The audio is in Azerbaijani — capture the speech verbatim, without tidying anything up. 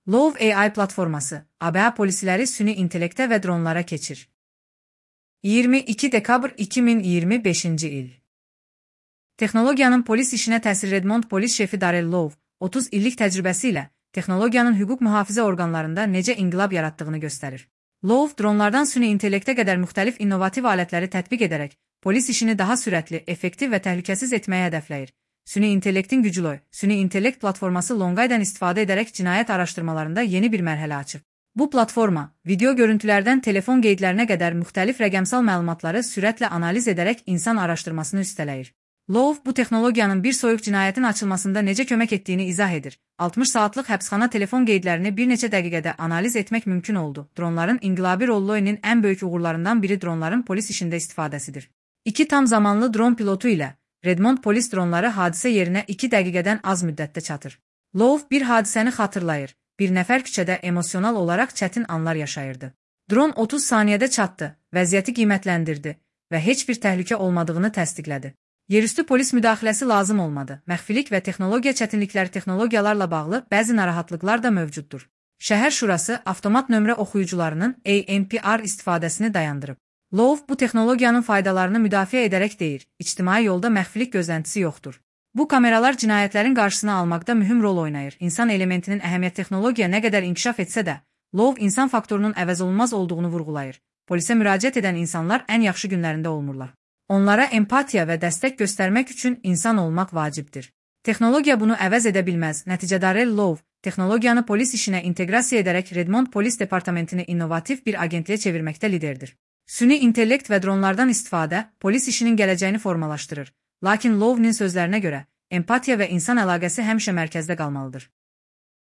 Love A I platforması, A B A polisləri süni intellektə və dronlara keçir. iyirmi iki dekabr iki min iyirmi beşinci il. Texnologiyanın polis işinə təsir. Redmond polis şefi Darrell Love, otuz illik təcrübəsi ilə texnologiyanın hüquq mühafizə orqanlarında necə inqilab yaratdığını göstərir. Love, dronlardan süni intellektə qədər müxtəlif innovativ alətləri tətbiq edərək, polis işini daha sürətli, effektiv və təhlükəsiz etməyi hədəfləyir. Süni intellektin güclü, süni intellekt platforması Longay'dan istifadə edərək cinayət araşdırmalarında yeni bir mərhələ açıb. Bu platforma, video görüntülərdən telefon qeydlərinə qədər müxtəlif rəqəmsal məlumatları sürətlə analiz edərək insan araşdırmasını üstələyir. Love, bu texnologiyanın bir soyuq cinayətin açılmasında necə kömək etdiyini izah edir. altmış saatlıq həbsxana telefon qeydlərini bir neçə dəqiqədə analiz etmək mümkün oldu. Dronların inqilabi rolloyunun ən böyük uğurlarından biri dronların polis işində istifadəsidir. İki tam zamanlı dron pilotu ilə Redmond polis dronları hadisə yerinə iki dəqiqədən az müddətdə çatır. Love bir hadisəni xatırlayır. Bir nəfər küçədə emosional olaraq çətin anlar yaşayırdı. Dron otuz saniyədə çatdı, vəziyyəti qiymətləndirdi və heç bir təhlükə olmadığını təsdiqlədi. Yerüstü polis müdaxiləsi lazım olmadı. Məxfilik və texnologiya çətinlikləri. Texnologiyalarla bağlı bəzi narahatlıqlar da mövcuddur. Şəhər şurası avtomat nömrə oxuyucularının A M P R istifadəsini dayandırıb. Love bu texnologiyanın faydalarını müdafiə edərək deyir, ictimai yolda məxfilik gözləntisi yoxdur. Bu kameralar cinayətlərin qarşısını almaqda mühüm rol oynayır. İnsan elementinin əhəmiyyət. Texnologiya nə qədər inkişaf etsə də, Love insan faktorunun əvəzolunmaz olduğunu vurğulayır. Polisə müraciət edən insanlar ən yaxşı günlərində olmurlar. Onlara empatiya və dəstək göstərmək üçün insan olmaq vacibdir. Texnologiya bunu əvəz edə bilməz. Nəticədə Darrell Love, texnologiyanı polis işinə inteqrasiya edərək Redmond polis departamentini innovativ bir agentliyə çevirməkdə liderdir. Süni intellekt və dronlardan istifadə polis işinin gələcəyini formalaşdırır. Lakin Love'nin sözlərinə görə, empatiya və insan əlaqəsi həmişə mərkəzdə qalmalıdır.